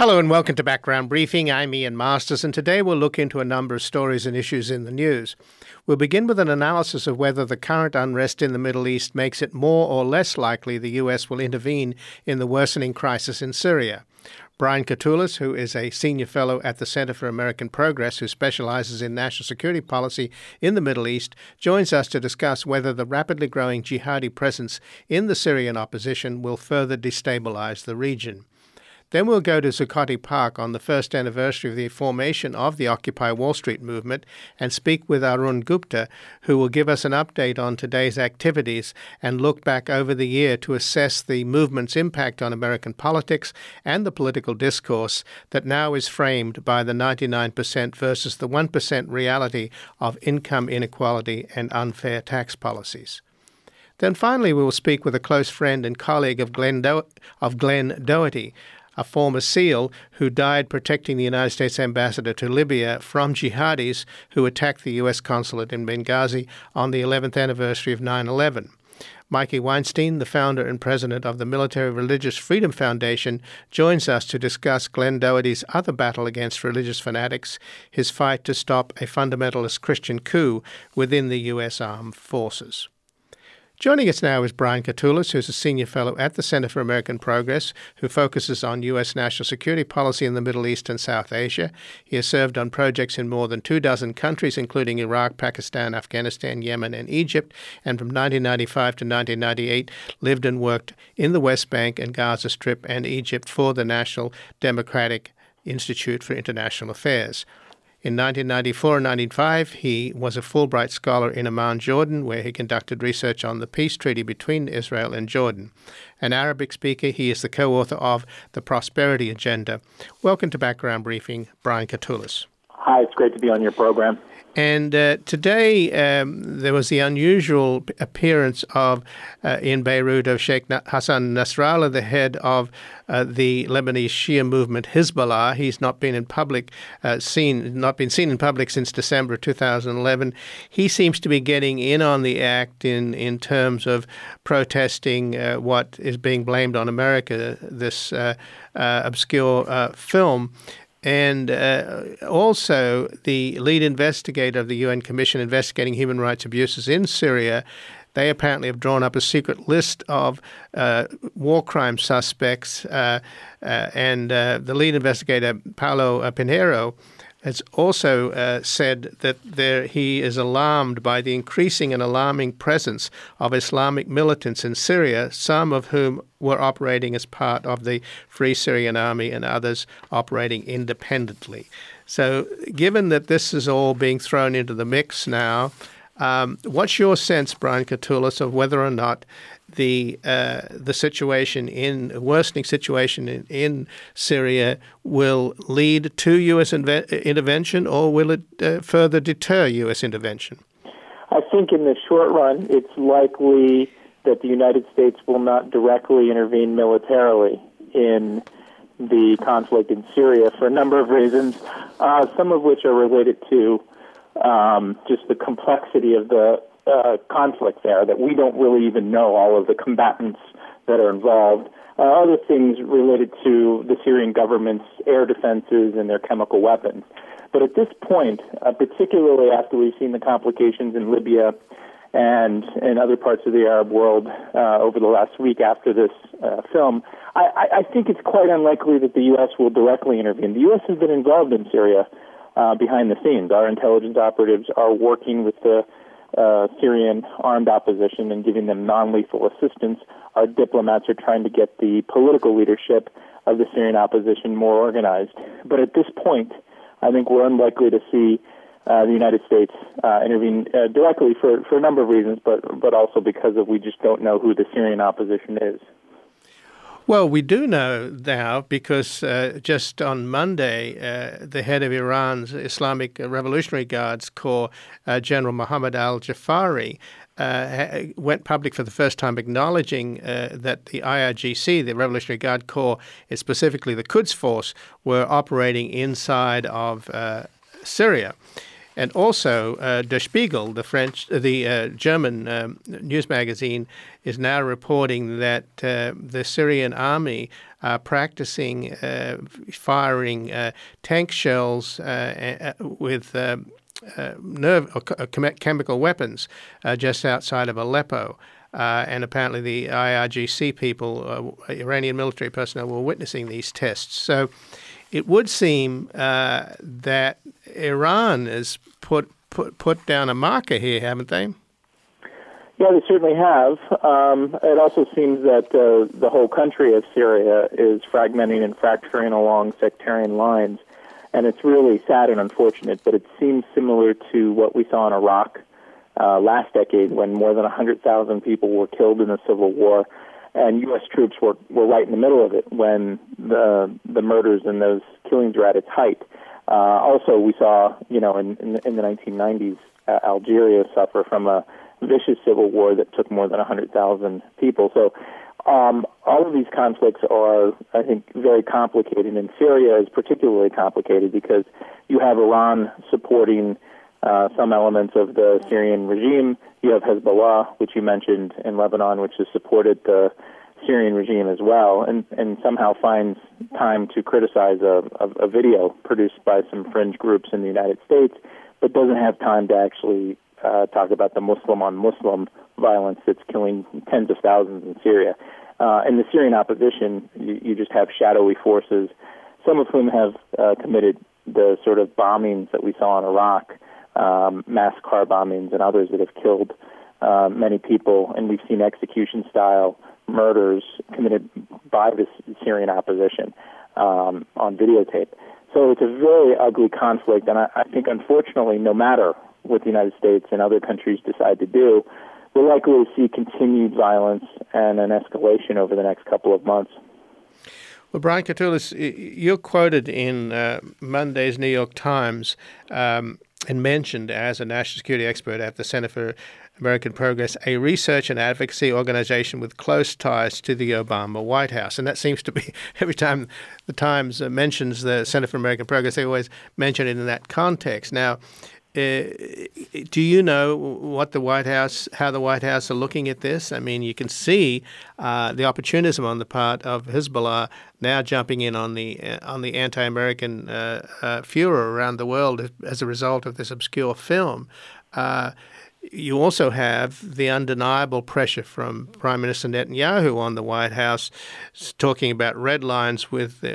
Hello and welcome to Background Briefing. I'm Ian Masters, and today we'll look into a number of stories and issues in the news. We'll begin with an analysis of whether the current unrest in the Middle East makes it more or less likely the U.S. will intervene in the worsening crisis in Syria. Brian Katulis, who is a senior fellow at the Center for American Progress, who specializes in national security policy in the Middle East, joins us to discuss whether the rapidly growing jihadi presence in the Syrian opposition will further destabilize the region. Then we'll go to Zuccotti Park on the first anniversary of the formation of the Occupy Wall Street movement and speak with Arun Gupta, who will give us an update on today's activities and look back over the year to assess the movement's impact on American politics and the political discourse that now is framed by the 99% versus the 1% reality of income inequality and unfair tax policies. Then finally, we will speak with a close friend and colleague of Glenn Doherty, a former SEAL who died protecting the United States ambassador to Libya from jihadis who attacked the U.S. consulate in Benghazi on the 11th anniversary of 9/11. Mikey Weinstein, the founder and president of the Military Religious Freedom Foundation, joins us to discuss Glenn Doherty's other battle against religious fanatics, his fight to stop a fundamentalist Christian coup within the U.S. Armed Forces. Joining us now is Brian Katulis, who's a senior fellow at the Center for American Progress, who focuses on U.S. national security policy in the Middle East and South Asia. He has served on projects in more than 24 countries, including Iraq, Pakistan, Afghanistan, Yemen, and Egypt, and from 1995 to 1998 lived and worked in the West Bank and Gaza Strip and Egypt for the National Democratic Institute for International Affairs. In 1994 and 1995, he was a Fulbright Scholar in Amman, Jordan, where he conducted research on the peace treaty between Israel and Jordan. An Arabic speaker, he is the co-author of The Prosperity Agenda. Welcome to Background Briefing, Brian Katulis. Hi, it's great to be on your program. And today there was the unusual appearance of in Beirut of Sheikh Hassan Nasrallah, the head of the Lebanese Shia movement Hezbollah. He's not been in public seen in public since December 2011. He seems to be getting in on the act in terms of protesting what is being blamed on America, this obscure film. And also the lead investigator of the UN Commission investigating human rights abuses in Syria, they apparently have drawn up a secret list of war crime suspects. And the lead investigator, Paulo Pinheiro, has also said that he is alarmed by the increasing and alarming presence of Islamic militants in Syria, some of whom were operating as part of the Free Syrian Army and others operating independently. So given that this is all being thrown into the mix now, what's your sense, Brian Katulis, of whether or not the worsening situation in Syria will lead to U.S. intervention, or will it further deter U.S. intervention? I think in the short run, it's likely that the United States will not directly intervene militarily in the conflict in Syria for a number of reasons, some of which are related to just the complexity of the conflict there, that we don't really even know all of the combatants that are involved. Other things related to the Syrian government's air defenses and their chemical weapons. But at this point, particularly after we've seen the complications in Libya and in other parts of the Arab world over the last week after this film, I think it's quite unlikely that the U.S. will directly intervene. The U.S. has been involved in Syria behind the scenes. Our intelligence operatives are working with the Syrian armed opposition and giving them non-lethal assistance. Our diplomats are trying to get the political leadership of the Syrian opposition more organized. But at this point, I think we're unlikely to see the United States intervene directly for a number of reasons, but also because we just don't know who the Syrian opposition is. Well, we do know now because just on Monday, the head of Iran's Islamic Revolutionary Guards Corps, General Mohammad al-Jafari, went public for the first time acknowledging that the IRGC, the Revolutionary Guard Corps, specifically the Quds Force, were operating inside of Syria. And also, Der Spiegel, the German news magazine, is now reporting that the Syrian army are practicing firing tank shells with chemical weapons just outside of Aleppo. And apparently the IRGC people, Iranian military personnel, were witnessing these tests. So it would seem that Iran has put down a marker here, haven't they? Yeah, they certainly have. It also seems that the whole country of Syria is fragmenting and fracturing along sectarian lines. And it's really sad and unfortunate, but it seems similar to what we saw in Iraq last decade when more than 100,000 people were killed in the civil war. And U.S. troops were right in the middle of it when the murders and those killings were at its height. Also, we saw, in the 1990s, Algeria suffer from a vicious civil war that took more than 100,000 people. So all of these conflicts are, I think, very complicated, and Syria is particularly complicated because you have Iran supporting some elements of the Syrian regime. You have Hezbollah, which you mentioned, in Lebanon, which has supported the Syrian regime as well, and somehow finds time to criticize a video produced by some fringe groups in the United States, but doesn't have time to actually talk about the Muslim-on-Muslim violence that's killing tens of thousands in Syria. In the Syrian opposition, you just have shadowy forces, some of whom have committed the sort of bombings that we saw in Iraq, mass car bombings and others that have killed many people, and we've seen execution-style murders committed by the Syrian opposition on videotape. So it's a very ugly conflict, and I think, unfortunately, no matter what the United States and other countries decide to do, we're likely to see continued violence and an escalation over the next couple of months. Well, Brian Katulis, you're quoted in Monday's New York Times and mentioned as a national security expert at the Center for American Progress, a research and advocacy organization with close ties to the Obama White House. And that seems to be, every time the Times mentions the Center for American Progress, they always mention it in that context. Now, do you know what how the White House are looking at this? I mean, you can see the opportunism on the part of Hezbollah now jumping in on the anti-American furor around the world as a result of this obscure film. You also have the undeniable pressure from Prime Minister Netanyahu on the White House, talking about red lines with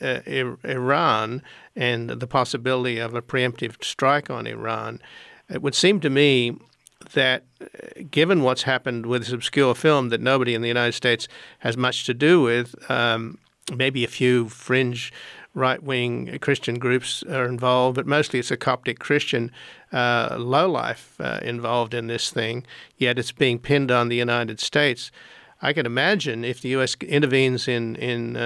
Iran and the possibility of a preemptive strike on Iran. It would seem to me that, given what's happened with this obscure film that nobody in the United States has much to do with, maybe a few fringe right-wing Christian groups are involved, but mostly it's a Coptic Christian lowlife involved in this thing, yet it's being pinned on the United States. I can imagine if the U.S. intervenes in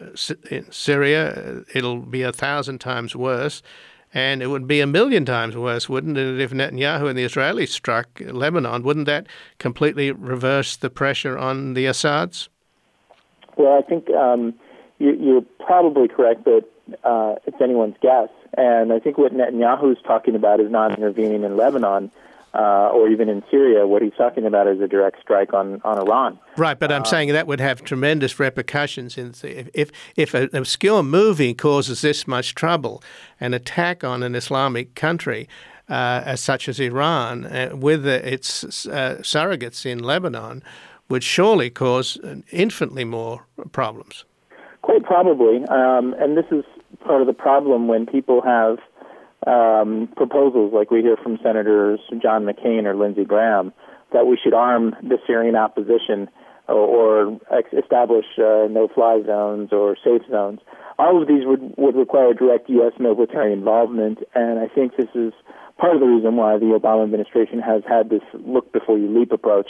Syria, it'll be 1,000 times worse, and it would be 1,000,000 times worse, wouldn't it, if Netanyahu and the Israelis struck Lebanon? Wouldn't that completely reverse the pressure on the Assads? Well, I think you're probably correct, but it's anyone's guess. And I think what Netanyahu is talking about is not intervening in Lebanon or even in Syria. What he's talking about is a direct strike on Iran. Right, but I'm saying that would have tremendous repercussions. If an obscure movie causes this much trouble, an attack on an Islamic country as such as Iran, with its surrogates in Lebanon, would surely cause infinitely more problems. Quite probably, and this is part of the problem when people have proposals like we hear from Senators John McCain or Lindsey Graham that we should arm the Syrian opposition or establish no-fly zones or safe zones. All of these would require direct U.S. military involvement, and I think this is part of the reason why the Obama administration has had this look-before-you-leap approach.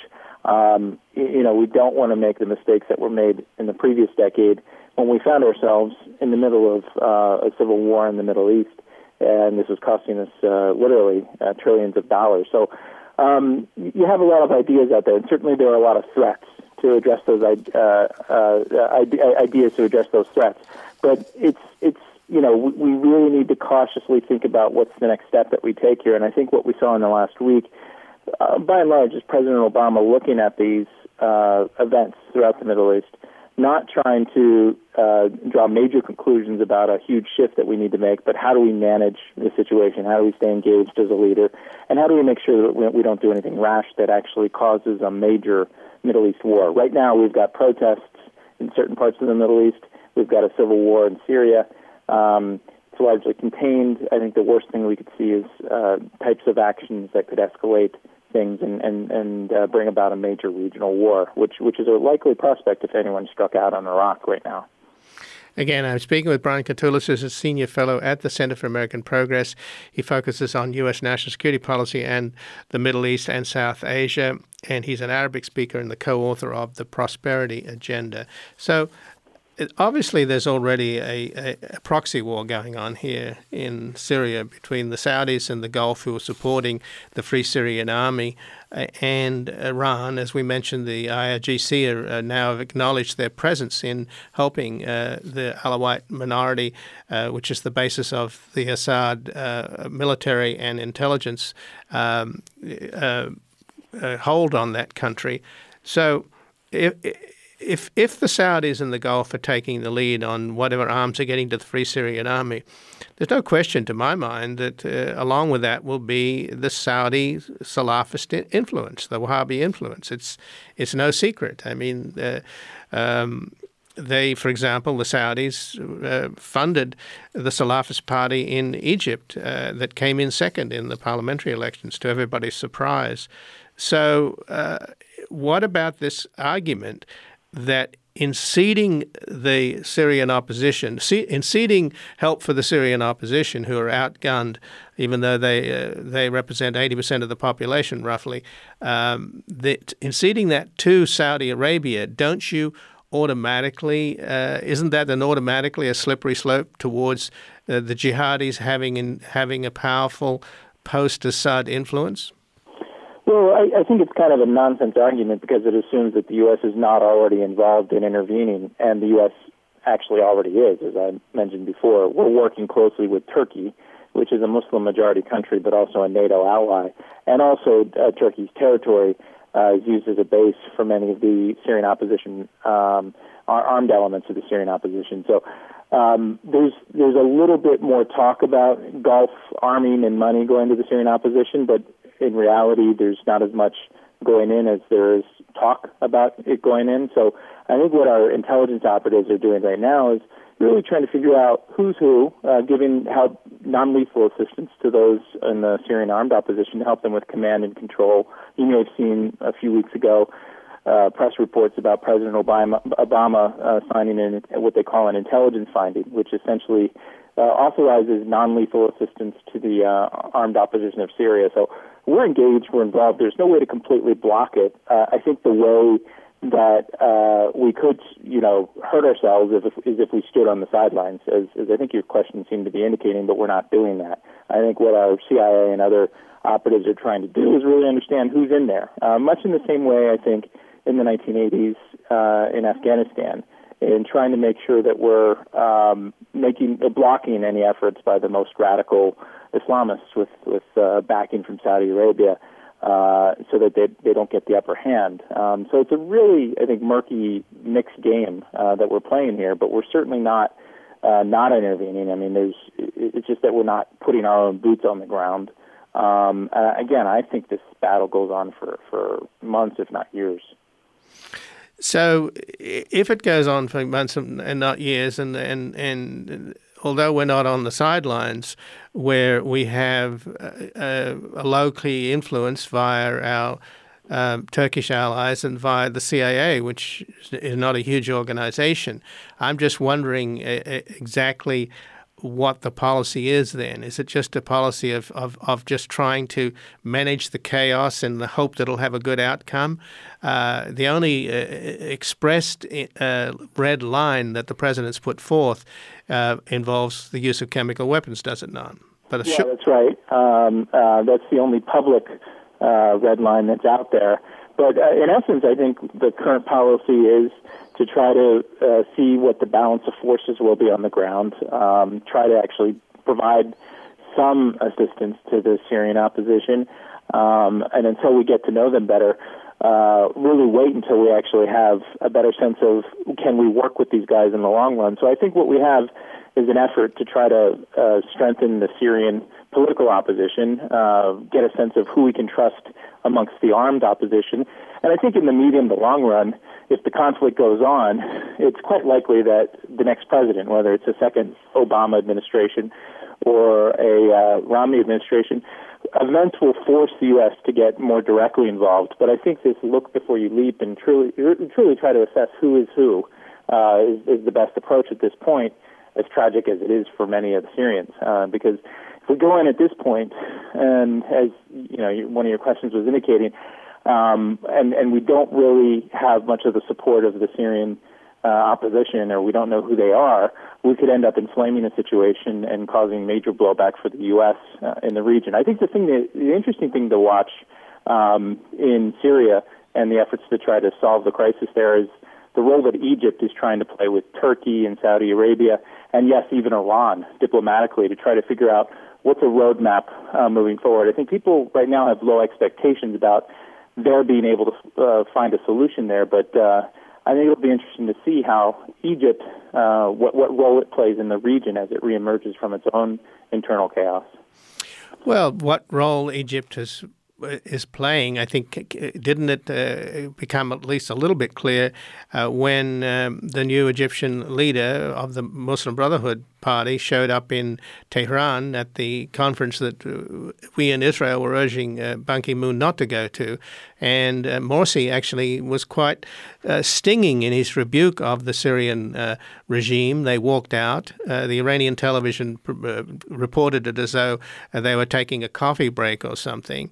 We don't want to make the mistakes that were made in the previous decade when we found ourselves in the middle of a civil war in the Middle East, and this was costing us literally trillions of dollars. So you have a lot of ideas out there, and certainly there are a lot of threats to address those ideas to address those threats. But it's we really need to cautiously think about what's the next step that we take here. And I think what we saw in the last week, by and large, is President Obama looking at these events throughout the Middle East, not trying to draw major conclusions about a huge shift that we need to make, but how do we manage the situation? How do we stay engaged as a leader? And how do we make sure that we don't do anything rash that actually causes a major Middle East war? Right now, we've got protests in certain parts of the Middle East. We've got a civil war in Syria. It's largely contained. I think the worst thing we could see is types of actions that could escalate things and bring about a major regional war, which is a likely prospect if anyone struck out on Iraq right now. Again, I'm speaking with Brian Katulis, who's a senior fellow at the Center for American Progress. He focuses on U.S. national security policy and the Middle East and South Asia, and he's an Arabic speaker and the co-author of The Prosperity Agenda. So obviously, there's already a proxy war going on here in Syria between the Saudis and the Gulf, who are supporting the Free Syrian Army, and Iran. As we mentioned, the IRGC are now have acknowledged their presence in helping the Alawite minority, which is the basis of the Assad military and intelligence hold on that country. So if the Saudis and the Gulf are taking the lead on whatever arms are getting to the Free Syrian Army, there's no question to my mind that along with that will be the Saudi Salafist influence, the Wahhabi influence. It's no secret. I mean, they, for example, the Saudis funded the Salafist party in Egypt that came in second in the parliamentary elections, to everybody's surprise. So what about this argument that in ceding the Syrian opposition, in ceding help for the Syrian opposition, who are outgunned, even though they represent 80% of the population roughly, that in ceding that to Saudi Arabia, don't you automatically, isn't that then automatically a slippery slope towards the jihadis having a powerful post-Assad influence? Well, I think it's kind of a nonsense argument because it assumes that the U.S. is not already involved in intervening, and the U.S. actually already is, as I mentioned before. We're working closely with Turkey, which is a Muslim-majority country, but also a NATO ally, and also Turkey's territory is used as a base for many of the Syrian opposition, armed elements of the Syrian opposition. So there's a little bit more talk about Gulf arming and money going to the Syrian opposition, but in reality, there's not as much going in as there is talk about it going in. So I think what our intelligence operatives are doing right now is really trying to figure out who's who, giving help, non-lethal assistance to those in the Syrian armed opposition to help them with command and control. You may have seen a few weeks ago press reports about President Obama signing in what they call an intelligence finding, which essentially authorizes non-lethal assistance to the armed opposition of Syria. So we're engaged, we're involved. There's no way to completely block it. I think the way that we could, hurt ourselves is if we stood on the sidelines, as I think your question seemed to be indicating, but we're not doing that. I think what our CIA and other operatives are trying to do is really understand who's in there, much in the same way, I think, in the 1980s in Afghanistan, in trying to make sure that we're blocking any efforts by the most radical Islamists with backing from Saudi Arabia, so that they don't get the upper hand. So it's a really, I think, murky, mixed game that we're playing here, but we're certainly not intervening. I mean, it's just that we're not putting our own boots on the ground. Again, I think this battle goes on for months, if not years. So if it goes on for months and not years, and although we're not on the sidelines where we have a low-key influence via our Turkish allies and via the CIA, which is not a huge organization, I'm just wondering exactly what the policy is then. Is it just a policy of just trying to manage the chaos in the hope that it'll have a good outcome? The only expressed red line that the president's put forth involves the use of chemical weapons, does it not? But that's right. That's the only public red line that's out there. But in essence, I think the current policy is to try to see what the balance of forces will be on the ground, try to actually provide some assistance to the Syrian opposition, and until we get to know them better, really wait until we actually have a better sense of can we work with these guys in the long run. So I think what we have is an effort to try to strengthen the Syrian political opposition, get a sense of who we can trust amongst the armed opposition. And I think in the medium to long run, if the conflict goes on, it's quite likely that the next president, whether it's a second Obama administration or a Romney administration, events will force the U.S. to get more directly involved. But I think this look before you leap and truly try to assess who is who is the best approach at this point, as tragic as it is for many of the Syrians. Because if we go in at this point, and as you know, one of your questions was indicating, and we don't really have much of the support of the Syrian opposition, or we don't know who they are, we could end up inflaming the situation and causing major blowback for the U.S. In the region. I think the interesting thing to watch in Syria and the efforts to try to solve the crisis there is the role that Egypt is trying to play with Turkey and Saudi Arabia, and yes, even Iran, diplomatically, to try to figure out what's a roadmap moving forward. I think people right now have low expectations about their being able to find a solution there, but I think it'll be interesting to see how Egypt, what role it plays in the region as it reemerges from its own internal chaos. Well, what role Egypt is playing, I think, didn't it become at least a little bit clear when the new Egyptian leader of the Muslim Brotherhood Party showed up in Tehran at the conference that we in Israel were urging Ban Ki-moon not to go to. And Morsi actually was quite stinging in his rebuke of the Syrian regime. They walked out. The Iranian television reported it as though they were taking a coffee break or something.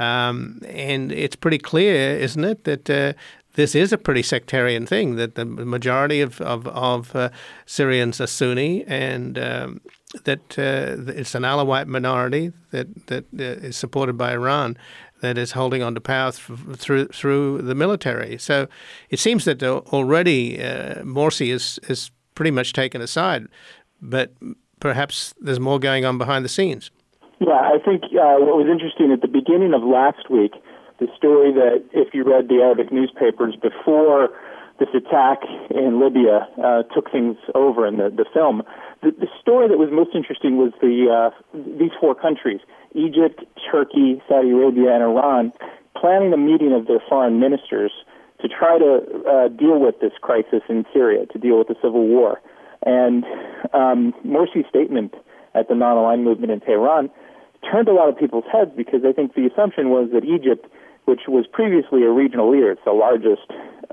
And it's pretty clear, isn't it, that this is a pretty sectarian thing, that the majority of Syrians are Sunni, and that it's an Alawite minority that is supported by Iran that is holding on to power through the military. So it seems that already Morsi is pretty much taken aside, but perhaps there's more going on behind the scenes. Yeah, I think what was interesting at the beginning of last week, the story that if you read the Arabic newspapers before this attack in Libya took things over in the film, the story that was most interesting was these four countries, Egypt, Turkey, Saudi Arabia, and Iran, planning a meeting of their foreign ministers to try to deal with this crisis in Syria, to deal with the civil war. And Morsi's statement at the non-aligned movement in Tehran turned a lot of people's heads, because I think the assumption was that Egypt, which was previously a regional leader, it's the largest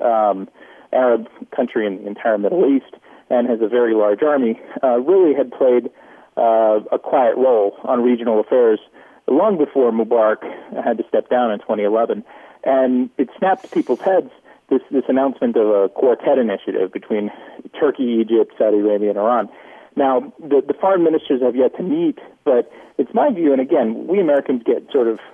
Arab country in the entire Middle East and has a very large army, really had played a quiet role on regional affairs long before Mubarak had to step down in 2011. And it snapped people's heads, this announcement of a quartet initiative between Turkey, Egypt, Saudi Arabia, and Iran. Now, the foreign ministers have yet to meet, but it's my view, and again, we Americans get sort of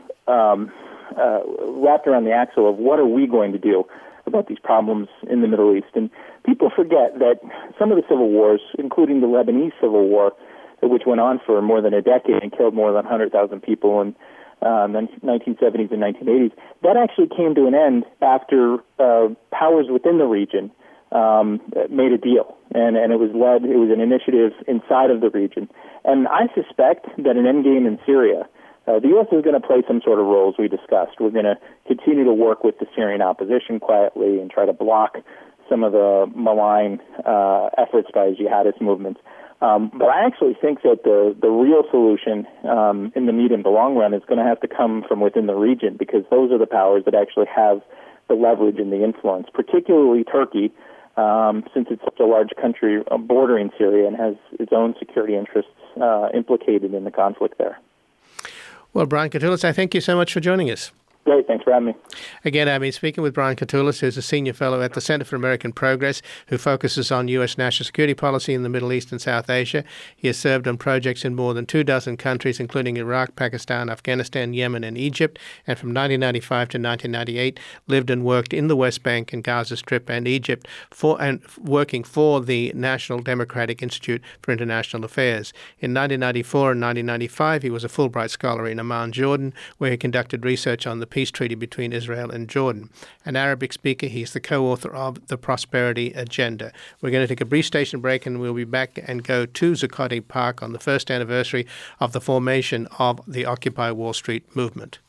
wrapped around the axle of what are we going to do about these problems in the Middle East. And people forget that some of the civil wars, including the Lebanese civil war, which went on for more than a decade and killed more than 100,000 people in the 1970s and 1980s, that actually came to an end after powers within the region made a deal. And it was an initiative inside of the region. And I suspect that an endgame in Syria, the U.S. is going to play some sort of role, as we discussed. We're going to continue to work with the Syrian opposition quietly and try to block some of the malign efforts by jihadist movements. But I actually think that the real solution in the medium to long run is going to have to come from within the region, because those are the powers that actually have the leverage and the influence, particularly Turkey, since it's such a large country bordering Syria and has its own security interests implicated in the conflict there. Well, Brian Katulis, I thank you so much for joining us. Great. Thanks for having me. Again, I've been speaking with Brian Katulis, who's a senior fellow at the Center for American Progress, who focuses on U.S. national security policy in the Middle East and South Asia. He has served on projects in more than 24 countries, including Iraq, Pakistan, Afghanistan, Yemen, and Egypt, and from 1995 to 1998 lived and worked in the West Bank and Gaza Strip and Egypt, working for the National Democratic Institute for International Affairs. In 1994 and 1995, he was a Fulbright Scholar in Amman, Jordan, where he conducted research on the peace treaty between Israel and Jordan. An Arabic speaker, he's the co-author of The Prosperity Agenda. We're going to take a brief station break and we'll be back and go to Zuccotti Park on the first anniversary of the formation of the Occupy Wall Street movement.